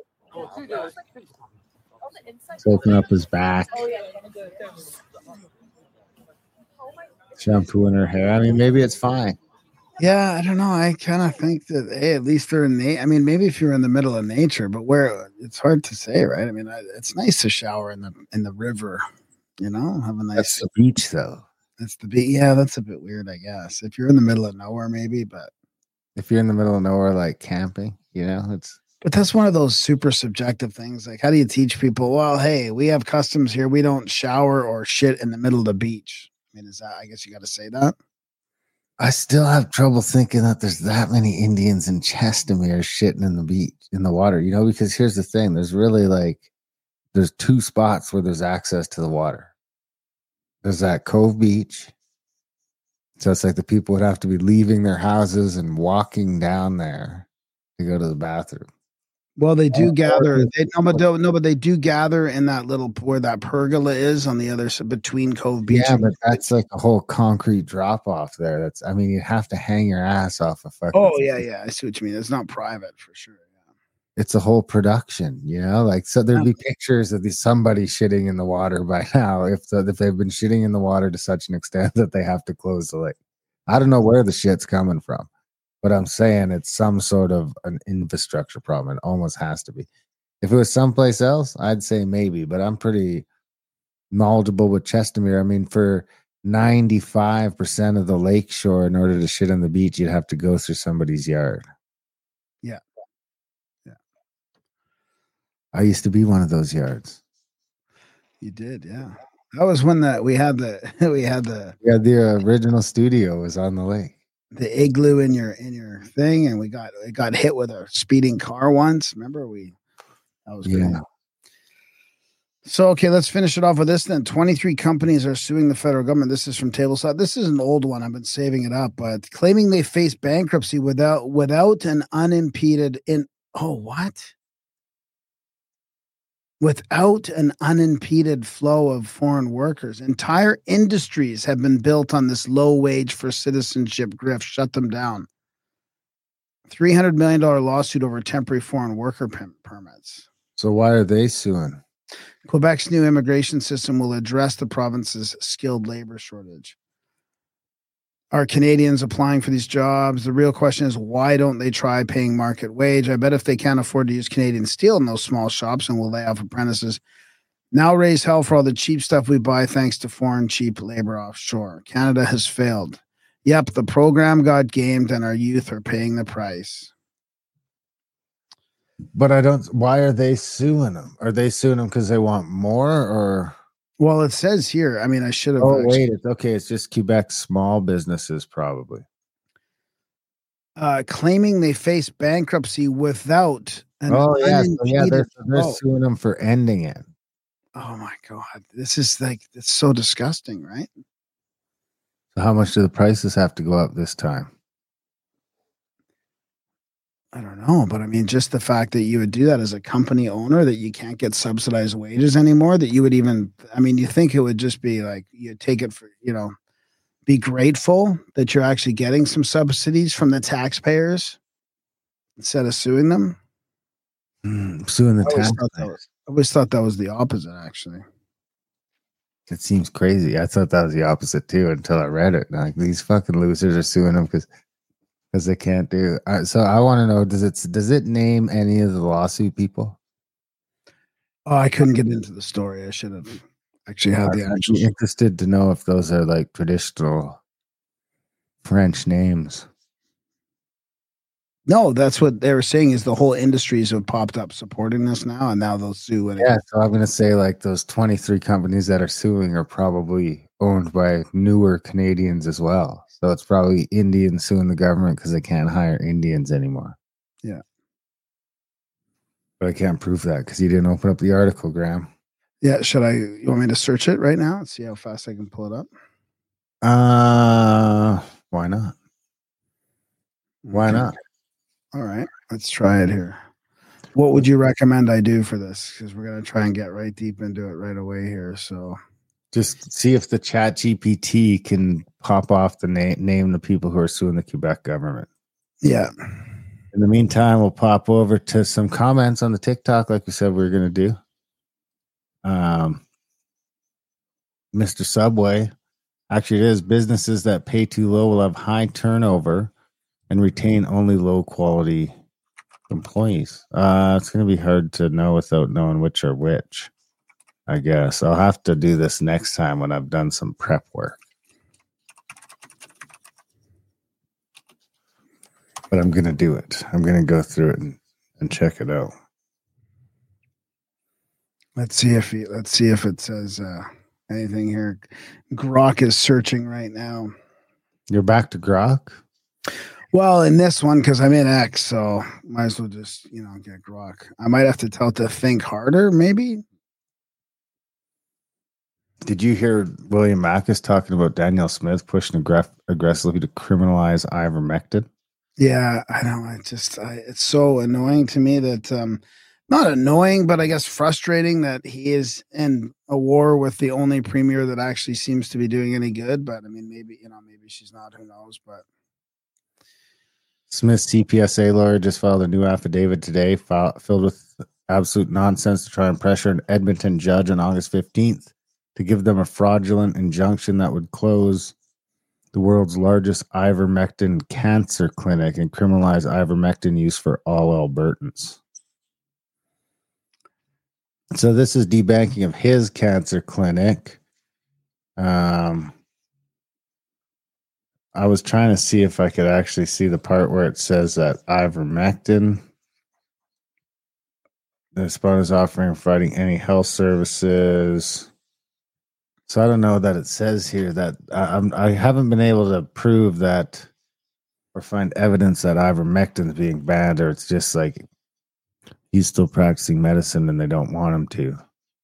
soaping up his back, shampooing her hair. I mean, maybe it's fine. Yeah, I don't know. I kind of think that, hey, at least they're in na- I mean, maybe if you're in the middle of nature, but where it's hard to say, right? I mean, I, it's nice to shower in the in the river, you know, have a nice. That's the beach, though. That's the beach. Yeah, that's a bit weird, I guess. If you're in the middle of nowhere, maybe, but if you're in the middle of nowhere, like camping, you know, it's. But that's one of those super subjective things. Like, how do you teach people? Well, hey, we have customs here. We don't shower or shit in the middle of the beach. I mean, is that? I guess you got to say that. I still have trouble thinking that there's that many Indians in Chestermere shitting in the beach, in the water, you know, because here's the thing. There's really like, there's two spots where there's access to the water. There's that Cove Beach. So it's like the people would have to be leaving their houses and walking down there to go to the bathroom. Well, they do gather. They, no, but no, but they do gather in that little where that pergola is on the other side between Cove Beach. Yeah, but that's like a whole concrete drop off there. That's, I mean, you have to hang your ass off a fucking. Oh yeah, yeah. I see what you mean. It's not private for sure. Yeah. It's a whole production, you know. Like, so there'd be pictures of these somebody shitting in the water by now. If the, if they've been shitting in the water to such an extent that they have to close the lake. I don't know where the shit's coming from. But I'm saying it's some sort of an infrastructure problem. It almost has to be. If it was someplace else, I'd say maybe. But I'm pretty knowledgeable with Chestermere. I mean, for ninety-five percent of the lake shore, in order to shit on the beach, you'd have to go through somebody's yard. Yeah. Yeah. I used to be one of those yards. You did, yeah. That was when that we had the we had the yeah the original studio was on the lake. The igloo in your in your thing, and we got it got hit with a speeding car once. Remember we that was yeah. Cool. So okay, let's finish it off with this then. twenty-three companies are suing the federal government. This is from Tableside. This is an old one. I've been saving it up, but claiming they face bankruptcy without without an unimpeded in oh what? Without an unimpeded flow of foreign workers. Entire industries have been built on this low wage for citizenship grift. Shut them down. three hundred million dollars lawsuit over temporary foreign worker p- permits. So why are they suing? Quebec's new immigration system will address the province's skilled labor shortage. Are Canadians applying for these jobs? The real question is, why don't they try paying market wage? I bet if they can't afford to use Canadian steel in those small shops and will lay off apprentices, now raise hell for all the cheap stuff we buy thanks to foreign cheap labor offshore. Canada has failed. Yep, the program got gamed and our youth are paying the price. But I don't, why are they suing them? Are they suing them because they want more or? Well, it says here, I mean, I should have. Oh, actually, wait, it's okay. It's just Quebec small businesses, probably. Uh, claiming they face bankruptcy without an Oh, yeah. So yeah, they're, they're suing them for ending it. Oh, my God. This is like, it's so disgusting, right? So how much do the prices have to go up this time? I don't know, but I mean, just the fact that you would do that as a company owner, that you can't get subsidized wages anymore, that you would even, I mean, you think it would just be like, you take it for, you know, be grateful that you're actually getting some subsidies from the taxpayers instead of suing them. Mm, suing the taxpayers. I always thought that was the opposite, actually. It seems crazy. I thought that was the opposite too until I read it. Like, these fucking losers are suing them because Because they can't do. Uh, so I want to know: does it does it name any of the lawsuit people? Oh, I couldn't get into the story. I should have actually had the I'd actual. be interested to know if those are like traditional French names. No, that's what they were saying. Is the whole industries have popped up supporting this now, and now they'll sue. Anyway. Yeah, so I'm going to say like those twenty-three companies that are suing are probably owned by newer Canadians as well. So it's probably Indians suing the government because they can't hire Indians anymore. Yeah. But I can't prove that because you didn't open up the article, Graham. Yeah. Should I, you want me to search it right now and see how fast I can pull it up? Uh, why not? Why Okay. not? All right. Let's try it here. What would you recommend I do for this? Because we're going to try and get right deep into it right away here. So Just see if the Chat G P T can pop off the name, name the people who are suing the Quebec government. Yeah. In the meantime, we'll pop over to some comments on the TikTok, like we said we were going to do. Um, Mister Subway, actually, it is businesses that pay too low will have high turnover and retain only low quality employees. Uh, it's going to be hard to know without knowing which are which, I guess. I'll have to do this next time when I've done some prep work. But I'm going to do it. I'm going to go through it and, and check it out. Let's see if he, let's see if it says uh, anything here. Grok is searching right now. You're back to Grok? Well, in this one, because I'm in X, so might as well just, you know, get Grok. I might have to tell it to think harder, maybe. Did you hear William Mackus talking about Danielle Smith pushing aggress- aggressively to criminalize ivermectin? Yeah, I know. I just, I, it's so annoying to me that, um, not annoying, but I guess frustrating that he is in a war with the only premier that actually seems to be doing any good. But I mean, maybe, you know, maybe she's not, who knows, but. Smith's T P S A lawyer just filed a new affidavit today, file, filled with absolute nonsense to try and pressure an Edmonton judge on August fifteenth to give them a fraudulent injunction that would close the world's largest ivermectin cancer clinic and criminalize ivermectin use for all Albertans. So this is debanking of his cancer clinic. Um, I was trying to see if I could actually see the part where it says that ivermectin, the spot is offering and providing any health services. So I don't know that it says here that I, I'm, I haven't been able to prove that or find evidence that ivermectin is being banned, or it's just like he's still practicing medicine and they don't want him to.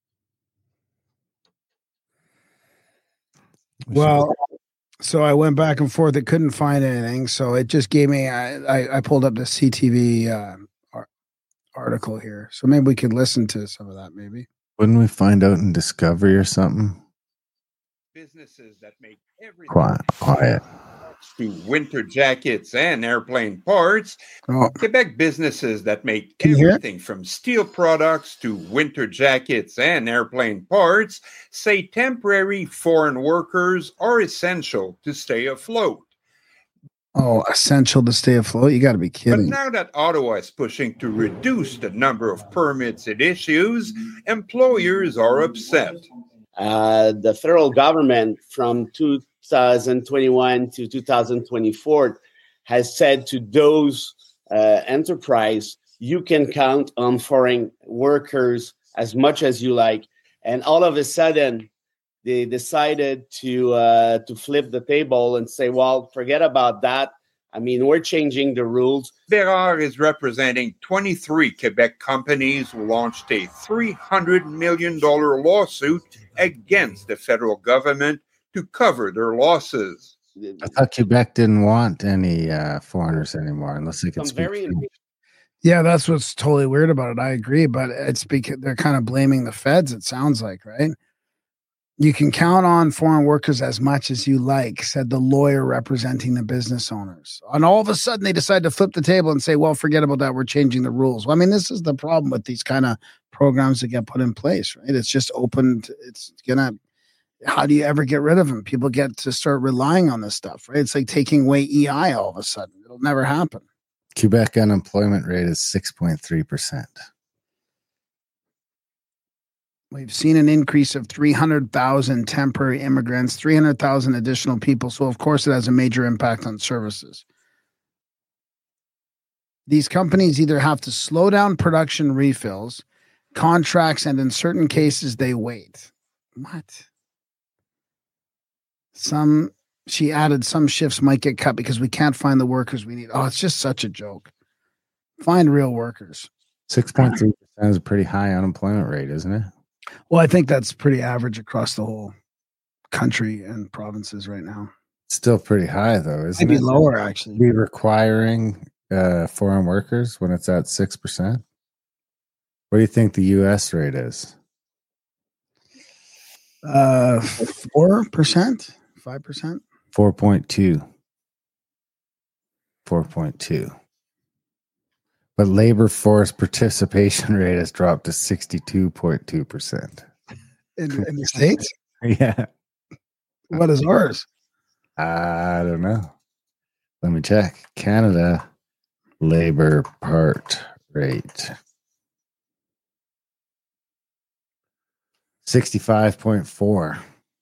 Well, so I went back and forth. It couldn't find anything. So it just gave me, I, I, I pulled up the C T V uh, ar- article here. So maybe we could listen to some of that, maybe. Wouldn't we find out in Discovery or something? Businesses that make everything Quiet, quiet. to winter jackets and airplane parts. Oh. Quebec businesses that make Can you hear it? everything from steel products to winter jackets and airplane parts say temporary foreign workers are essential to stay afloat. Oh, essential to stay afloat? You got to be But kidding. now that Ottawa is pushing to reduce the number of permits it issues, employers are upset. Uh, the federal government from two thousand twenty-one to two thousand twenty-four has said to those uh, enterprise, you can count on foreign workers as much as you like. And all of a sudden, they decided to uh, to flip the table and say, well, forget about that. I mean, we're changing the rules. Bérard is representing twenty-three Quebec companies who launched a three hundred million dollars lawsuit against the federal government to cover their losses. I thought Quebec didn't want any uh, foreigners anymore unless they could Some speak very French. Yeah, that's what's totally weird about it. I agree, but it's because they're kind of blaming the feds, it sounds like, right? You can count on foreign workers as much as you like, said the lawyer representing the business owners. And all of a sudden they decide to flip the table and say, well, forget about that. We're changing the rules. Well, I mean, this is the problem with these kind of programs that get put in place, right? It's just open. To, it's going to, how do you ever get rid of them? People get to start relying on this stuff, right? It's like taking away E I all of a sudden. It'll never happen. Quebec unemployment rate is six point three percent. We've seen an increase of three hundred thousand temporary immigrants, three hundred thousand additional people. So, of course, it has a major impact on services. These companies either have to slow down production refills, contracts, and in certain cases, they wait. What? Some, she added, some shifts might get cut because we can't find the workers we need. Oh, it's just such a joke. Find real workers. six point three percent is a pretty high unemployment rate, isn't it? Well, I think that's pretty average across the whole country and provinces right now. Still pretty high, though, isn't Maybe it? lower, actually. Be requiring uh, foreign workers when it's at six percent. What do you think the U S rate is? Uh, four percent, five percent, four point two, four point two. But labor force participation rate has dropped to sixty-two point two percent in, in the States. Yeah. What is ours? I don't know. Let me check. Canada labor part rate. sixty-five point four.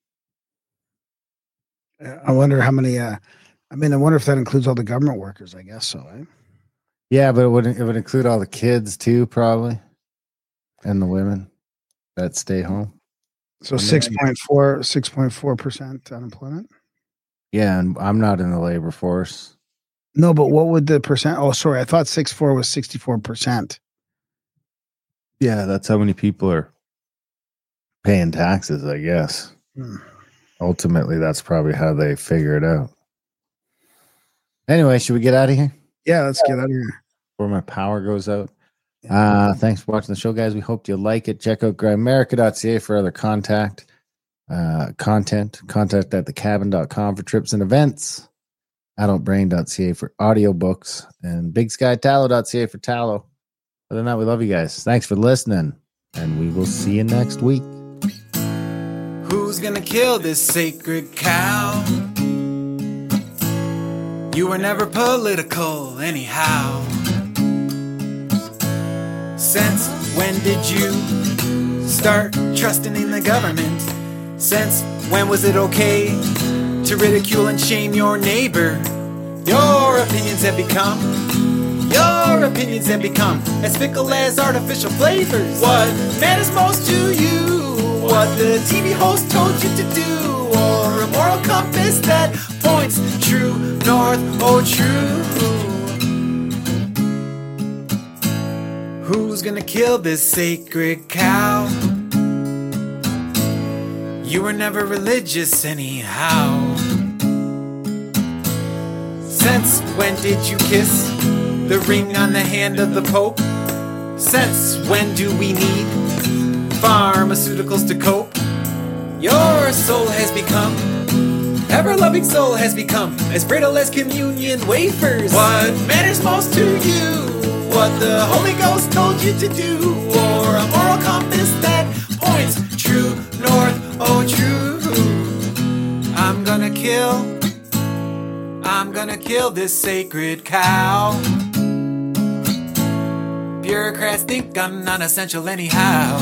I wonder how many, uh, I mean, I wonder if that includes all the government workers. I guess so, right? Yeah, but it would, it would include all the kids too, probably. And the women that stay home. So six point four, six point four percent unemployment. Yeah, and I'm not in the labor force. No, but what would the percent? Oh, sorry. I thought six four was sixty-four percent. Yeah, that's how many people are paying taxes, I guess. Hmm. Ultimately, that's probably how they figure it out. Anyway, should we get out of here? Yeah, let's get out of here. Before my power goes out. Uh, thanks for watching the show, guys. We hope you like it. Check out grimerica dot c a for other contact, uh, content. Contact at the cabin dot com for trips and events. adult brain dot c a for audiobooks. And big sky tallow dot c a for tallow. Other than that, we love you guys. Thanks for listening. And we will see you next week. Who's gonna kill this sacred cow? You were never political anyhow. Since when did you start trusting in the government? Since when was it okay to ridicule and shame your neighbor? Your opinions have become, your opinions have become as fickle as artificial flavors. What matters most to you? What the T V host told you to do? Or a moral compass that points true north, oh true. Who's gonna kill this sacred cow? You were never religious anyhow. Since when did you kiss the ring on the hand of the Pope? Since when do we need pharmaceuticals to cope? Your soul has become, ever-loving soul has become as brittle as communion wafers. What matters most to you? What the Holy Ghost told you to do? Or a moral compass that points true north, oh true. I'm gonna kill, I'm gonna kill this sacred cow. Bureaucrats think I'm non-essential anyhow.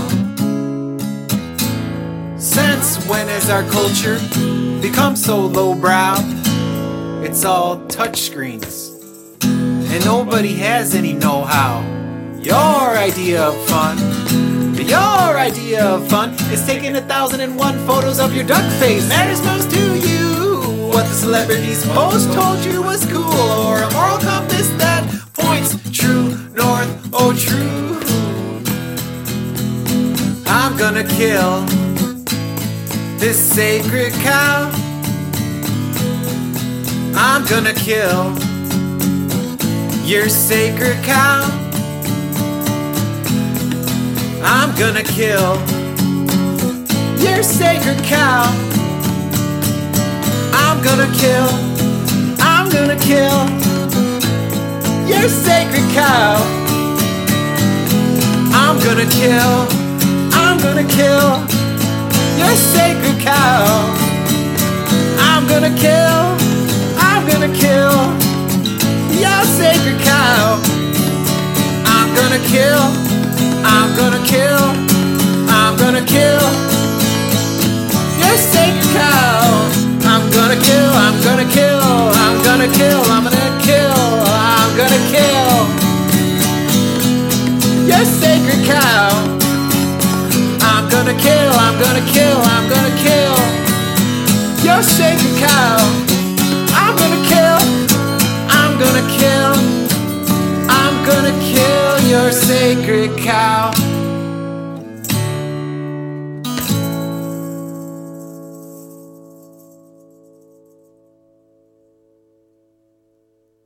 Since when has our culture become so lowbrow? It's all touchscreens and nobody has any know-how. Your idea of fun, your idea of fun is taking a thousand and one photos of your duck face. Matters most to you what the celebrities post told you was cool, or a moral compass that points true north, oh true. I'm gonna kill this sacred cow. I'm gonna kill your sacred cow. I'm gonna kill your sacred cow. I'm gonna kill, I'm gonna kill your sacred cow. I'm gonna kill, I'm gonna kill your sacred cow. I'm gonna kill, I'm gonna kill your sacred cow. I'm gonna kill, I'm gonna kill, I'm gonna kill your sacred cow. I'm gonna kill, I'm gonna kill, I'm gonna kill, I'm gonna kill, I'm gonna kill your sacred cow. I'm gonna kill, I'm gonna kill, I'm gonna kill your sacred cow. I'm gonna kill, I'm gonna kill, I'm gonna kill your sacred cow.